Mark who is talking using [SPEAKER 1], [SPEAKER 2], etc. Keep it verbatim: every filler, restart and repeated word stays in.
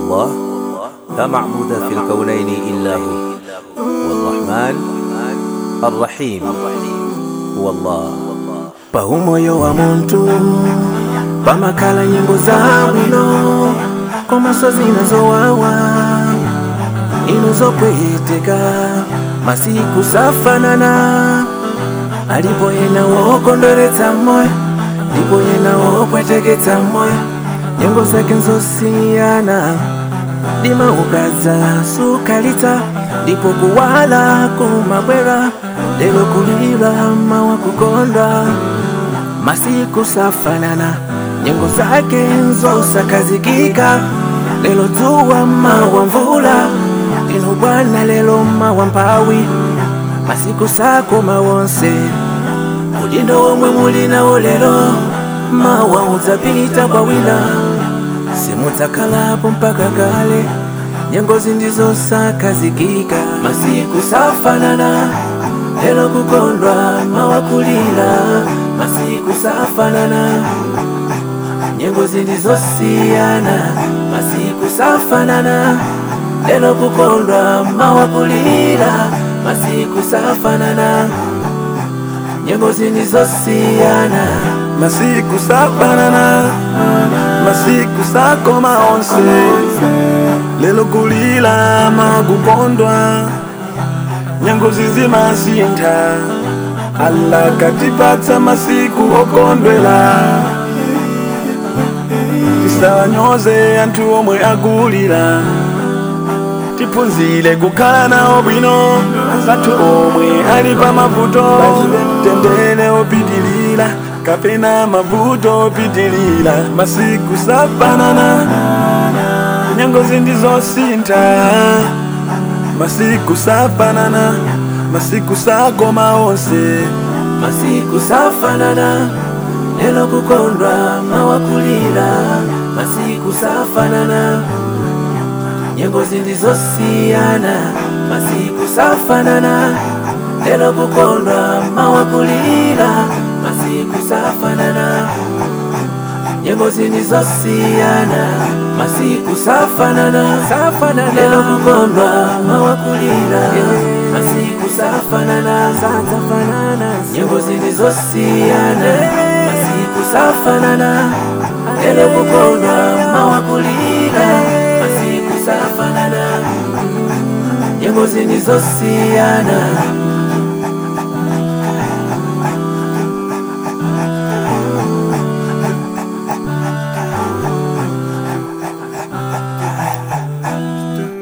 [SPEAKER 1] والله لا معبود في الكونين إلا هو والرحمن الرحيم هو الله.
[SPEAKER 2] Paumoyo wa muntu pamakala nyimbo za bwino komaso zinazowawa inozokweteka masiku safanana alipo yena wokondweretsa moyo ndipo yena wokweteketsa moyo nyengo zake nzosiyana dima ukaza sukalitsa ndipo kuwala kumabwera lelo kulira mawa kukondwa masiku safanana nyengo zake nzosakazikika lelo dzuwa mawa mvula ino Bwana lelo mawa mpawi masiku sako mawonse udindo womwe mulinawo lelo mawa udzapita kwa wina simudzakalapo mpaka kale nyengo zindizosakazikika masiku safanana lelo kukondwa mawa kulira masiku safanana nyengo zindizosiyana masiku safanana lelo kukondwa mawa kulira masiku safanana nyengo zindizosiyana
[SPEAKER 3] masiku safanana masiku sakoma onse lelo kulila makukondwa nyengo zizimasintha Allah katipatsa masiku okondwela tisawanyoze anthu omwe akulira tiphunzire kukhala nawo bwino anthu omwe ali pa mavuto tendere opitilira kapena mavuto opitilira masiku safanana nyengo zindizosintha masiku safanana masiku sakoma onse
[SPEAKER 2] masiku safanana lelo kukondwa mawa kulira masiku safanana nyengo zindizosiyana masiku safanana lelo kukondwa mawa kulira masiku safanana nyengo zindizosiyana masiku safanana safanana lelo kukondwa mawa kulira masiku safanana safanana nyengo zindizosiyana masiku safanana lelo kukondwa mawa kulira masiku safanana nyengo zindizosiyana